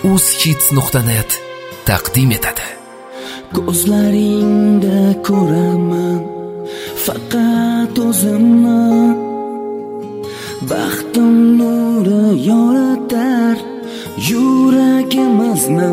uzhits.net taqdim etadi. Ko'zlaringda ko'raman faqat o'zimni, baxtim nuri yoritar yuragimizni.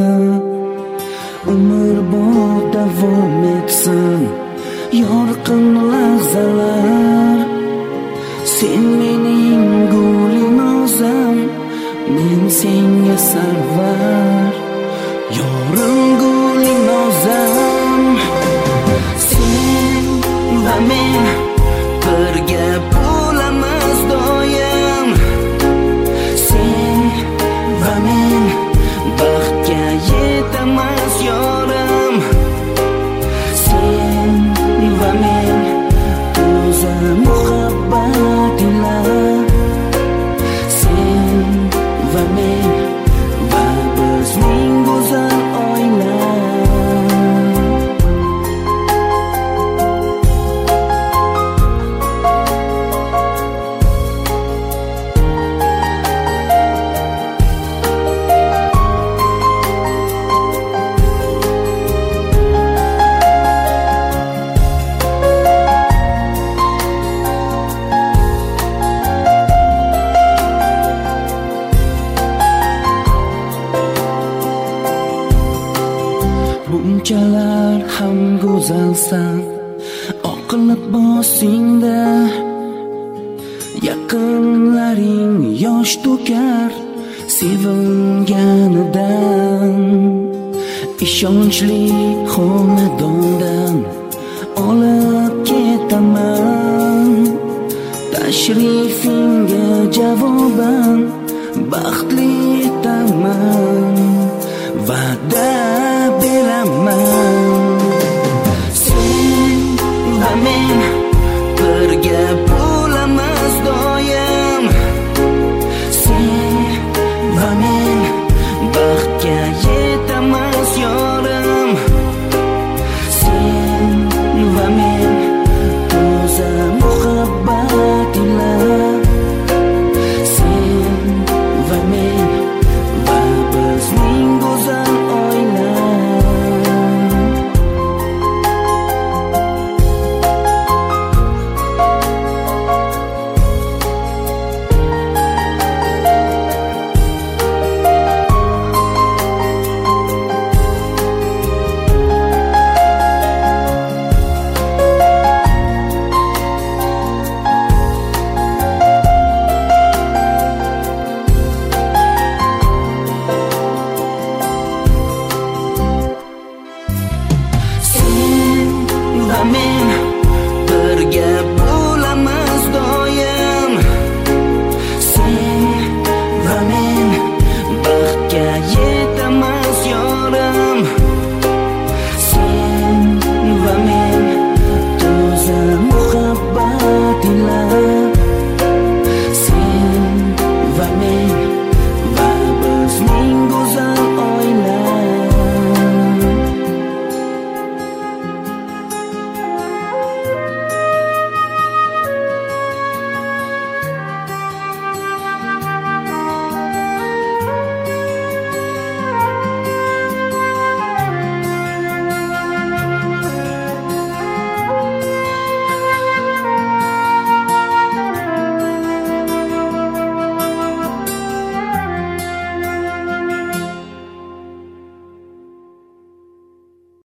Umrbod davom etsin yorqin lahzalar, sen mening gulinozam, men senga sarvar. Yorim gulinozam, sen va men birga bo'lamiz doim. Sen va men baxtga yetamiz yorim. Sen va men o'zi muhabbat ila, sen va men va bizning go'zal oila. Bunchalar ham go'zalsan, oqilib boshingda yaqinlaring yosh to'kar sevinganidan. Ishonchli xonadondan olib ketaman, tashrifingga javoban baxtli etaman. Va'da